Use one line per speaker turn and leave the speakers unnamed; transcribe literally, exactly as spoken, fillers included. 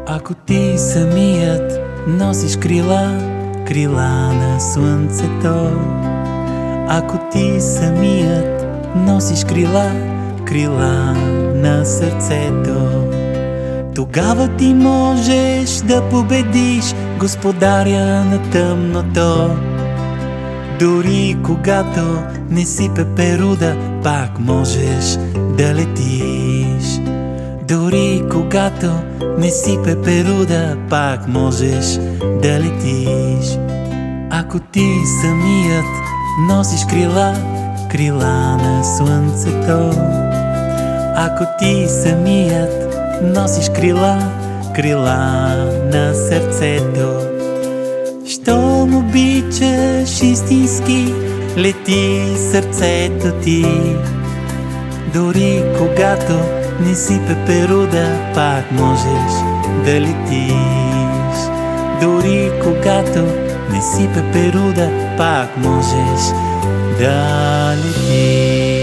Ако ти самият носиш крила, крила на слънцето, ако ти самият носиш крила, крила на сърцето, тогава ти можеш да победиш господаря на тъмното. Дори когато не си пеперуда, пак можеш да летиш. Дори когато не си пеперуда, пак можеш да летиш. Ако ти самият носиш крила, крила на слънцето, ако ти самият носиш крила, крила на сърцето, щом обичаш истински, лети сърцето ти. Дори когато не си пеперуда, пак можеш да летиш. Дори когато не си пеперуда, пак можеш да летиш.